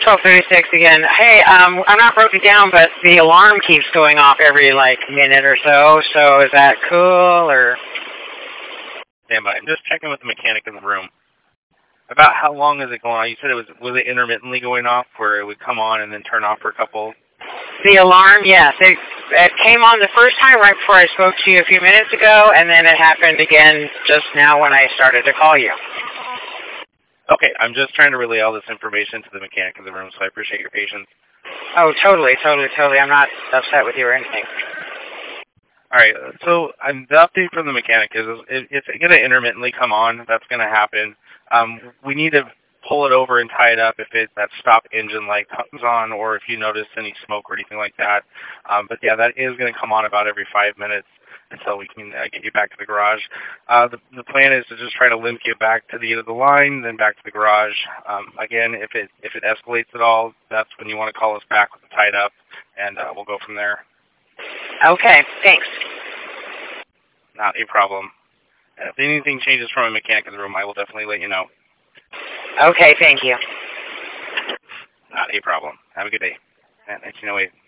12:36 again. Hey, I'm not broken down, but the alarm keeps going off every minute or so. So is that cool or? Stand by. I'm just checking with the mechanic in the room. About how long is it going on? You said was it intermittently going off, where it would come on and then turn off for a couple? The alarm, yes. It came on the first time right before I spoke to you a few minutes ago, and then it happened again just now when I started to call you. Okay, I'm just trying to relay all this information to the mechanic in the room, so I appreciate your patience. Oh, totally. I'm not upset with you or anything. All right, so the update from the mechanic is it's going to intermittently come on. That's going to happen. We need to pull it over and tie it up if that stop engine light comes on, or if you notice any smoke or anything like that. But yeah, that is going to come on about every 5 minutes until we can get you back to the garage. The plan is to just try to limp you back to the end of the line, then back to the garage. Again, if it escalates at all, that's when you want to call us back with the tied up, and we'll go from there. Okay, thanks. Not a problem. If anything changes from a mechanic in the room, I will definitely let you know. Okay, thank you. Not a problem. Have a good day. 1908.